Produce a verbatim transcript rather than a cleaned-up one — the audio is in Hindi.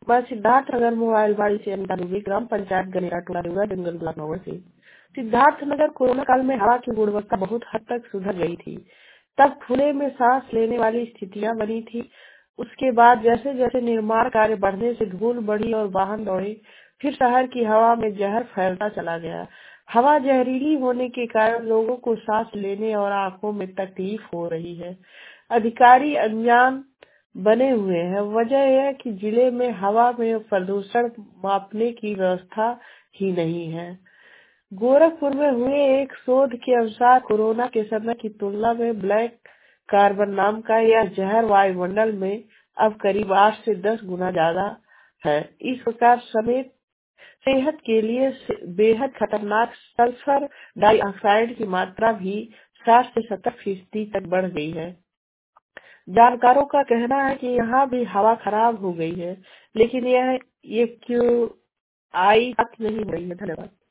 मैं सिद्धार्थ नगर मोबाइल बाड़ी से अनिता दुबे, ग्राम पंचायत गनेरा टोला देवरा, जंगल ब्लॉक नगर से। सिद्धार्थ नगर कोरोना काल में हवा की गुणवत्ता बहुत हद तक सुधर गई थी। तब खुले में सांस लेने वाली स्थितियां बनी थी। उसके बाद जैसे जैसे निर्माण कार्य बढ़ने से धूल बढ़ी और वाहन दौड़े, फिर शहर की हवा में जहर फैलता चला गया। हवा जहरीली होने के कारण लोगों को सांस लेने और आंखों में तकलीफ हो रही है। अधिकारी अनजान बने हुए हैं। वजह यह है कि जिले में हवा में प्रदूषण मापने की व्यवस्था ही नहीं है। गोरखपुर में हुए एक शोध के अनुसार कोरोना के समय की तुलना में ब्लैक कार्बन नाम का यह जहर वायुमंडल में अब करीब आठ से दस गुना ज्यादा है। इस प्रकार समेत सेहत के लिए बेहद खतरनाक सल्फर डाइऑक्साइड की मात्रा भी साठ से सत्तर फीसदी तक बढ़ गई है। जानकारों का कहना है कि यहाँ भी हवा खराब हो गई है, लेकिन यह ये क्यों आई बात नहीं हो रही है। धन्यवाद।